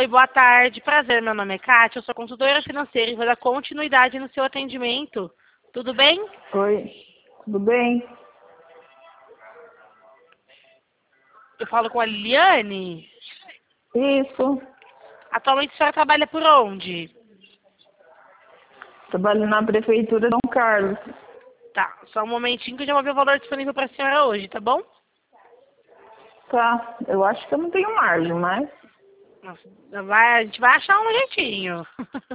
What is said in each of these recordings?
Oi, boa tarde. Prazer, meu nome é Kátia, eu sou consultora financeira e vou dar continuidade no seu atendimento. Tudo bem? Oi, tudo bem? Eu falo com a Liliane. Isso, Atualmente a senhora trabalha por onde? trabalho na prefeitura de São Carlos. Tá, só um momentinho que eu já vou ver o valor disponível para a senhora hoje, tá bom? Tá, eu acho que eu não tenho margem, mas... Nossa, a gente vai achar um jeitinho.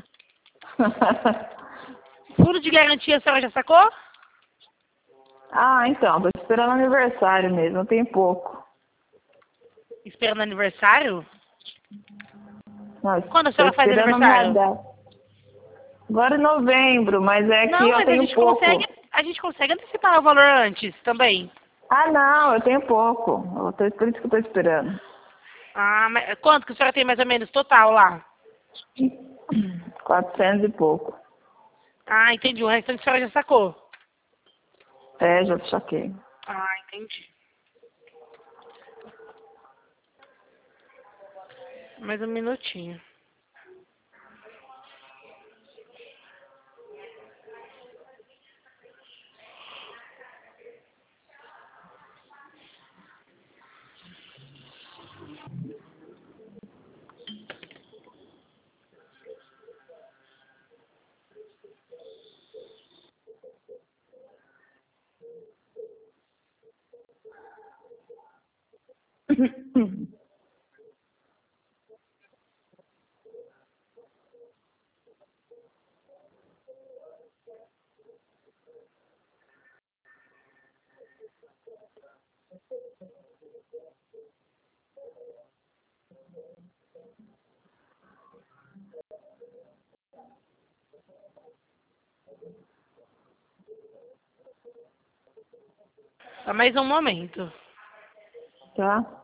Fundo de garantia a senhora já sacou? Ah, então, tô esperando aniversário mesmo, eu tenho pouco. Esperando aniversário? Nossa, Quando a tô senhora faz esperando a minha aniversário? data. Agora em novembro, mas é que Não, eu mas a tenho gente consegue, pouco. a gente consegue antecipar o valor antes também. Ah, não, eu tenho pouco. Por isso que eu tô esperando. Ah, mas quanto que a senhora tem mais ou menos total lá? 400 e pouco. Ah, entendi. O restante a senhora já sacou. É, já saquei. Ah, entendi. Mais um minutinho. Só mais um momento. Tá?